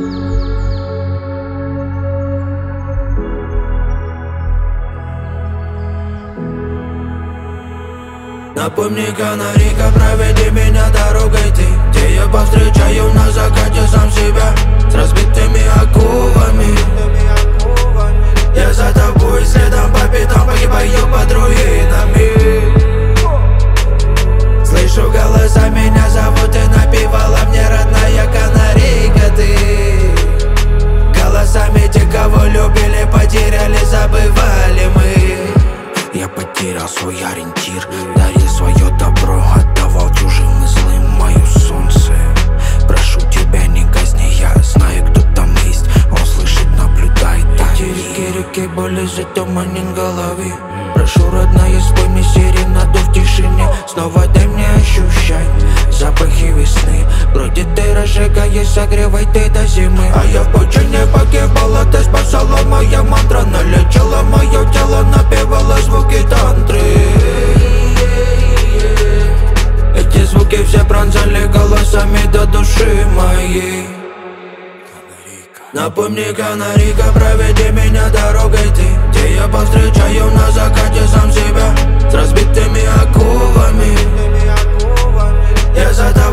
Напомни, канарейка, проведи меня дорогой ты, где я повстречаю на закате сам себя с разбитыми акулами. Я за тобой следом по пятам погибаю под руинами. Слышу голоса, меня зовут, и напевала мне родная канарейка ты. Голосами те, кого любили, потеряли, забывали мы. Я потерял свой ориентир, дарил свое добро, отдавал чужим и злым мое солнце. Прошу тебя, не казни, я знаю, кто там есть, он слышит, наблюдает. Реки боли затуманен головы. Прошу, родная, спой мне серенаду в тишине. Снова дай мне ощущать запахи весны. Вроде ты разжигаешь, согревай ты до зимы. А я в пучине погибала, ты спасала, моя мантра налечила мое тело, напевала звуки тантры. Эти звуки все пронзали голосами до души моей. Напомни, канарейка, проведи меня дорогой ты, где я повстречаю на закате сам себя с разбитыми акулами. Я за тобой